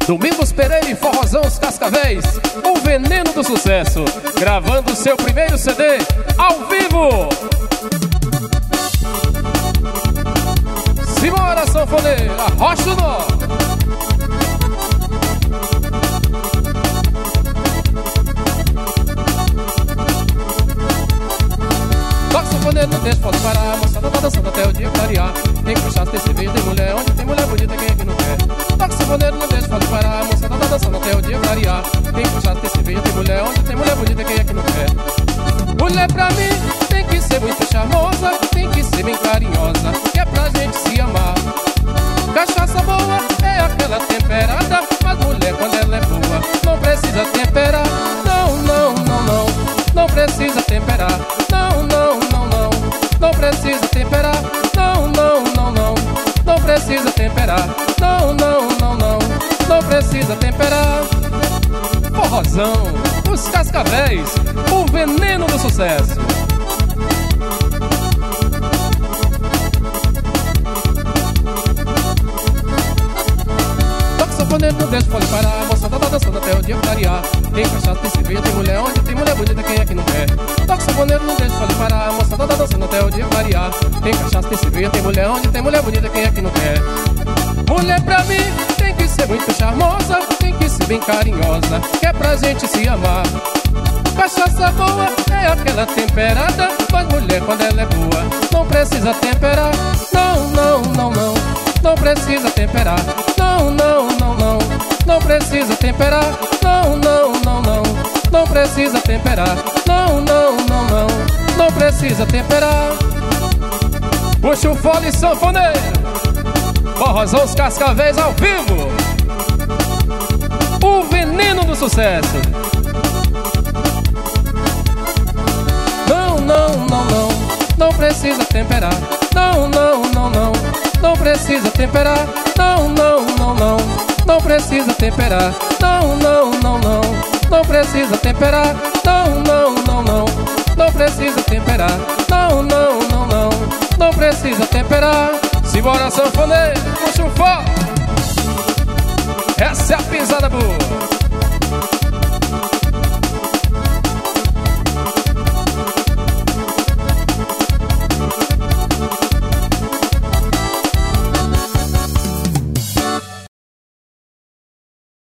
Domingos Pereira e Forrozão Os Cascavéis, o veneno do sucesso, gravando seu primeiro CD ao vivo. Simbora, sanfoneira, Rocha do Norte. Toca sanfoneiro, não deixa, pode parar. A moçada tá dançando até o dia clarear. Tem cachaça, tem cerveja, tem mulher. Onde tem mulher bonita, quem é que não quer? Toca sanfoneiro, não deixa, pode parar. A moçada tá dançando até o dia clarear. Tem cachaça, tem cerveja, tem mulher. Onde tem mulher bonita, quem é que não quer? Mulher pra mim tem que ser muito charmosa, tem que ser bem carinhosa, que é pra gente se amar. Cachaça boa é aquela temperada, mas mulher quando ela é boa não precisa temperar. Não, não, não, não, não precisa temperar. Não, não, não, não, não precisa temperar. Não, não, não, não, não precisa temperar. Não, não, não, não, não precisa temperar. Forrozão, Os Cascavéis, o veneno do sucesso. Toca sanfoneiro, não deixa, pode parar. A moçada tá dançando até o dia clarear. Tem cachaça, tem cerveja, tem mulher. Onde tem mulher bonita, quem é que não quer? Toca sanfoneiro, não deixa, pode parar. A moçada tá dançando até o dia clarear. Tem cachaça, tem cerveja, tem mulher. Onde tem mulher bonita, quem é que não quer? Mulher pra mim tem que ser muito charmosa, tem que ser bem carinhosa, que é pra gente se amar. Cachaça boa é aquela temperada, mas mulher quando ela é boa não precisa temperar. Não, não, não, não, não precisa temperar. Não, não, não, não, não precisa temperar. Não, não, não, não, não precisa temperar. Não, não, não, não, não precisa temperar. Puxa o fole, sanfoneiro, Forrozão Os Cascavéis ao vivo, o veneno do sucesso. Não, não, não, não, não precisa temperar. Não, não, não, não, não precisa temperar. Não, não, não, não, não precisa temperar. Não, não, não, não, não precisa temperar. Não, não, não, não, não precisa temperar. Não, não, não, não, não precisa temperar. Simbora, sanfoneiro, puxa o foco. Essa é a pisada boa.